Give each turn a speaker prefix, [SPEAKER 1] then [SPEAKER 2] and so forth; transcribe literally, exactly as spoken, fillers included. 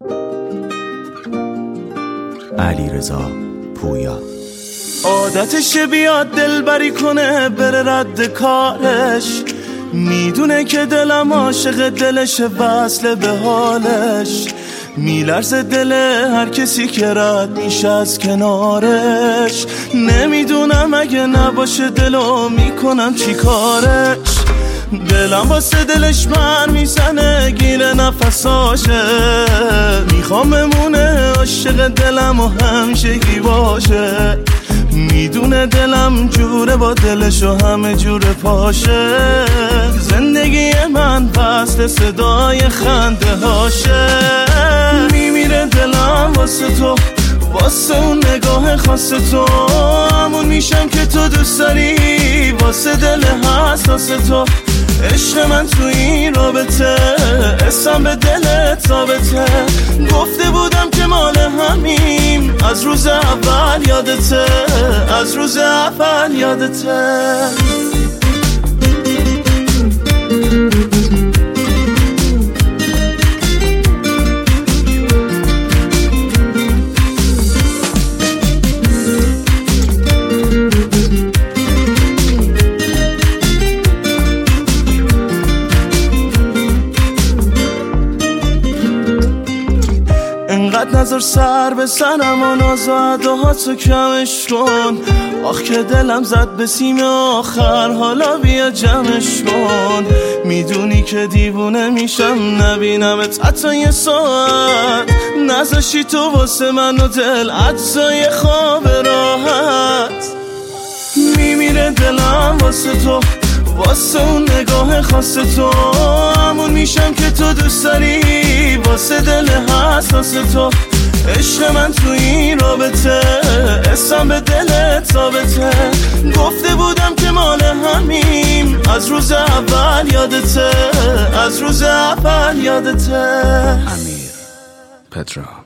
[SPEAKER 1] علیرضا پویا.
[SPEAKER 2] عادتشه بیاد دلبری کنه بره رد کارش، میدونه که دلم عاشق دلشه وصله به حالش، میلرزه دل هر کسی که رد میشه از کنارش، نمیدونم اگه نباشه دلو میکنم چی کارش، دلم واسه دلش من میزنه گیره نفساشه، میخوام بمونه عاشق دلم و همیشگی باشه، میدونه دلم جوره با دلش و همه جوره پاشه، زندگی من فصل صدای خنده هاشه، میمیره دلم واسه تو، واسه اون نگاه خاص تو، همون میشم که تو دوست داری، واسه دل حساس تو، عشق من تو این رابطه، اسم به دلت ثابته، گفته بودم که مال همیم، از روز اول یادته، از روز اول یادته. انقدر نظر سر بزنم و نازده ها تو کمش کن، آخ که دلم زد به سیم آخر، حالا بیا جمعش کن، میدونی که دیوونه میشم نبینمت حتی یه ساعت، نذاشی تو واسه من و دل عجزای خواب راحت، میمیره دلم واسه تو، واسه اون نگاه خاص تو، همون میشم که تو دوست داری، واسه دل حساس تو، عشق من تو این رابطه، اسم به دلت ثابته، گفته بودم که مال همیم، از روز اول یادته، از روز اول یادته.
[SPEAKER 1] امیر پترا.